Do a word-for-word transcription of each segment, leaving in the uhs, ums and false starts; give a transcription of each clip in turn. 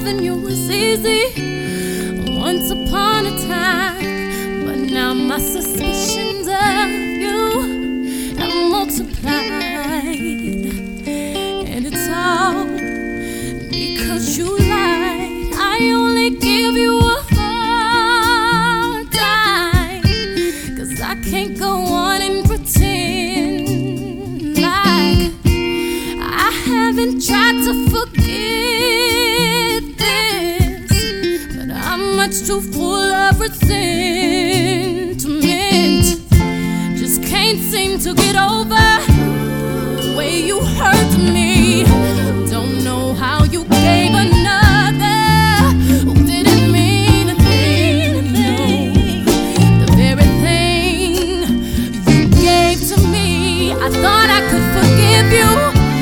loving you was easy once upon a time, but now my suspicions of you have multiplied, and it's all because you lied. I only give you a hard time, 'cause I can't go on and pretend like I haven't tried to forget this, but I'm much too full of resentment. Just can't seem to get over the way you hurt me. Don't know how you gave another who didn't mean a thing. The very thing you gave to me, I thought I could forgive you.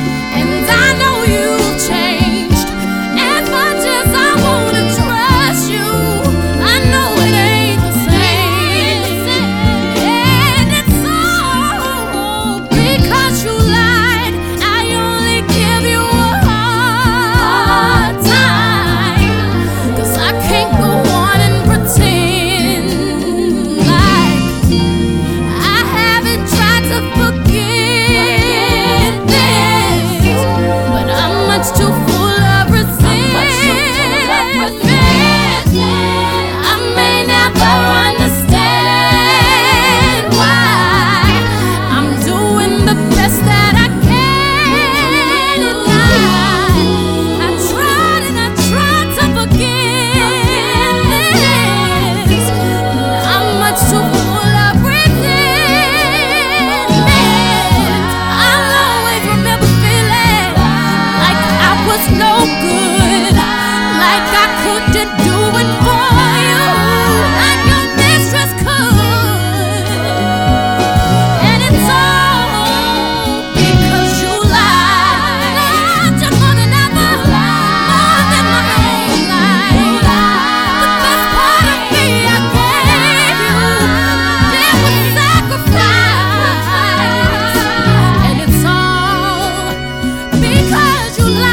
No good, like I couldn't do it for you, like your mistress could. And it's all because you lied. Loved you more than ever, more than my own life. The best part of me I gave you, there was sacrifice. And it's all because you lied.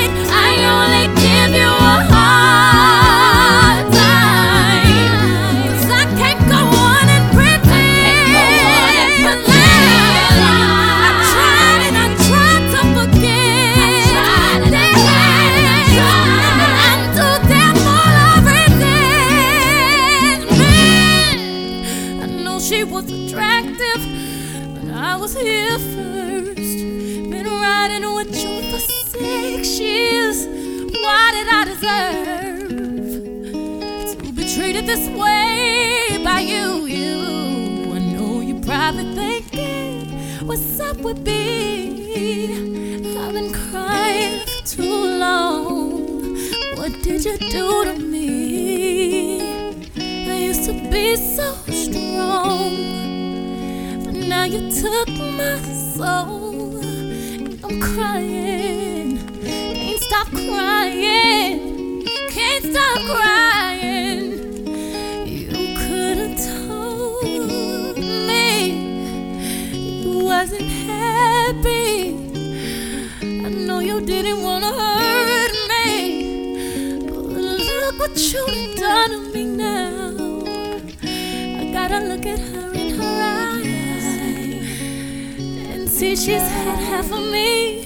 She was attractive, but I was here first. Been riding with you for six years. Why did I deserve to be treated this way by you? You, I know you're probably thinking, what's up with me? I've been crying for too long. What did you do to me? I used to be so strong, but now you took my soul. I'm crying, can't stop crying, can't stop crying. You could have told me you wasn't happy. I know you didn't want to hurt me, but look what you done to me now. Gotta look at her in her eyes and see she's had half of me.